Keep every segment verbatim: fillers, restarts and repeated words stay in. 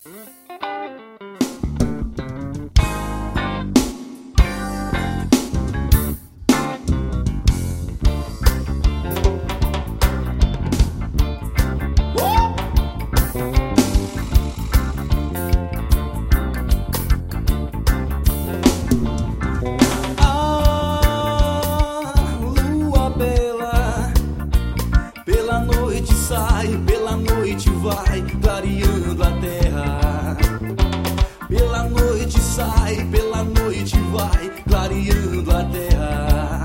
Pela noite vai clareando a terra. Pela noite sai, pela noite vai clareando a terra.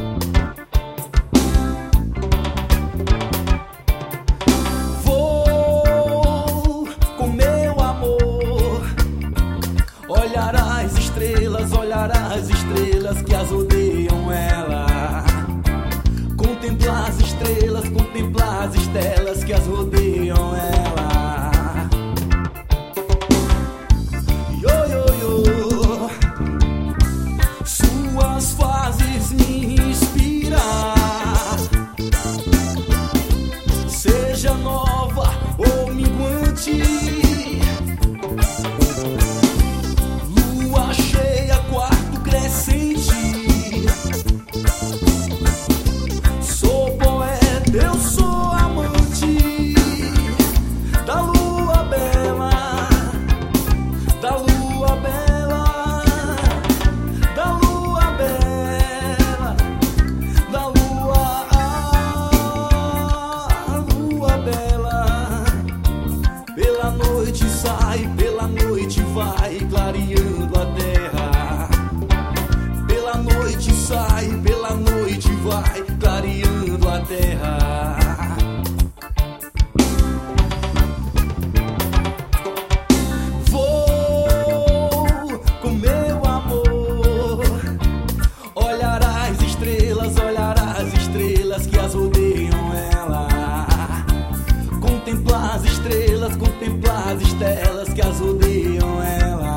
Vou com meu amor olhar as estrelas, olhar as estrelas que as rodeiam ela. Contemplar as estrelas, contemplar as estelas que as rodeiam ela. Yo, yo, yo. Suas fases me inspiram. Seja nova ou minguante, lua cheia, quarto crescente. Eu sou amante da lua bela, da lua bela, da lua bela, da lua, ah, lua bela. Pela noite sai, pela noite vai clareando a terra. Pela noite sai, pela noite vai clareando a terra. Vou com meu amor olhar as estrelas, olhar as estrelas que as rodeiam ela. Contemplar as estrelas, contemplar as estelas que as rodeiam ela.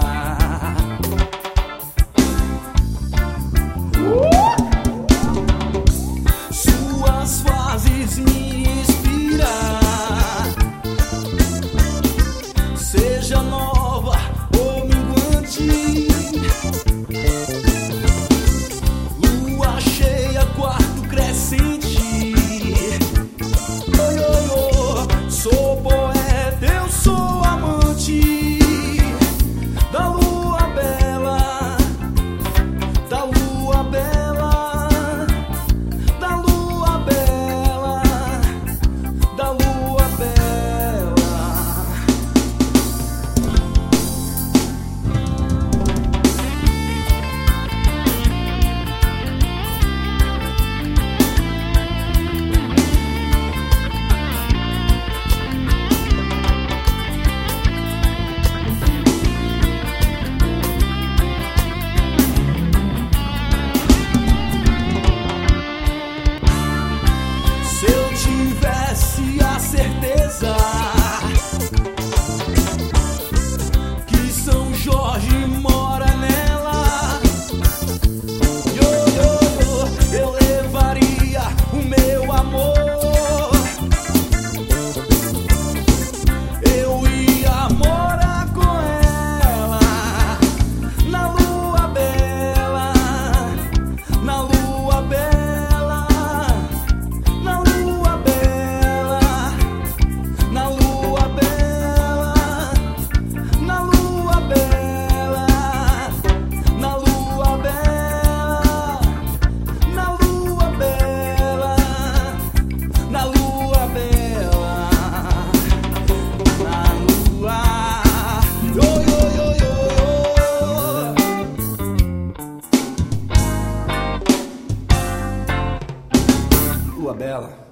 Suas fases me inspiram. Seja nova ou minguante, lua cheia, quarto crescente. Oh, oh, oh. Sou poeta, eu sou amante da lua bela, da lua bela. Tivesse a certeza que São Jorge mora nela, yo, yo, yo, eu levaria o meu amor. Eu ia morar com ela na lua bela, na lua bela. Lua bela.